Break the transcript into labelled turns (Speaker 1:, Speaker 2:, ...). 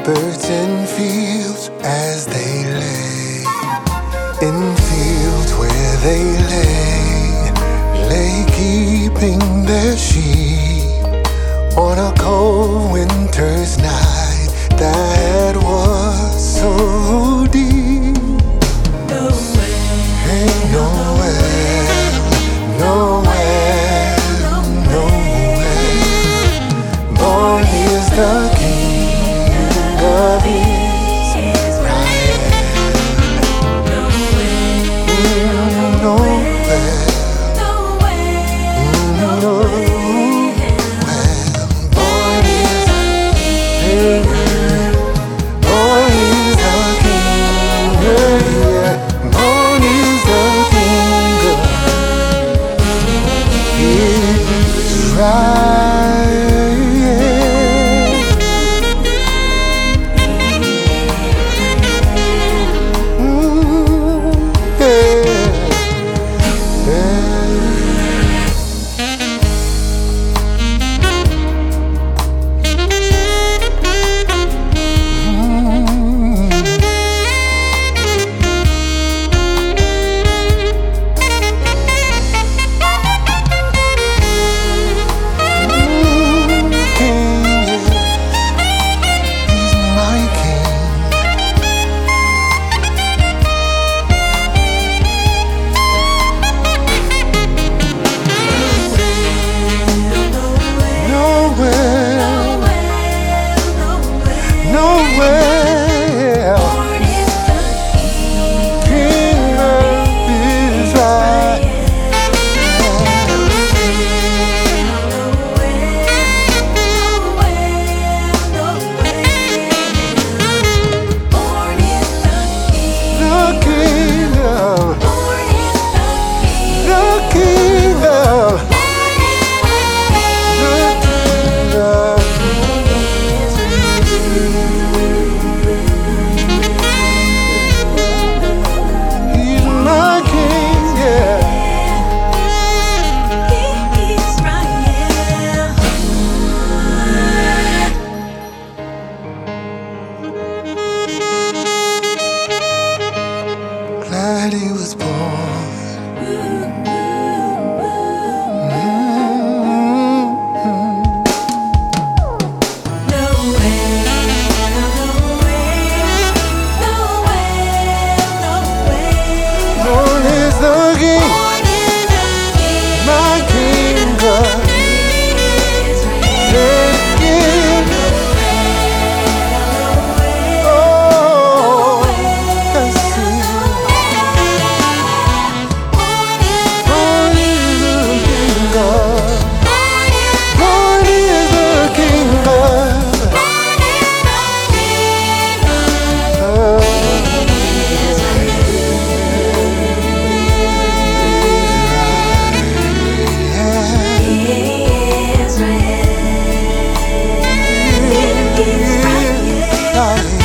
Speaker 1: Birds in fields as they lay, in fields where they lay keeping their sheep on a cold winter's night that was so deep. Ain't nowhere, nowhere, nowhere. Born is the King of Israel. Nowhere, nowhere. Born is the King. Born is the King. Yeah. Born is the King of Israel. Glad he was born. Born is the King, my King of Israel. Oh, yes, he is. Born is the King of. Born is the King of. Israel.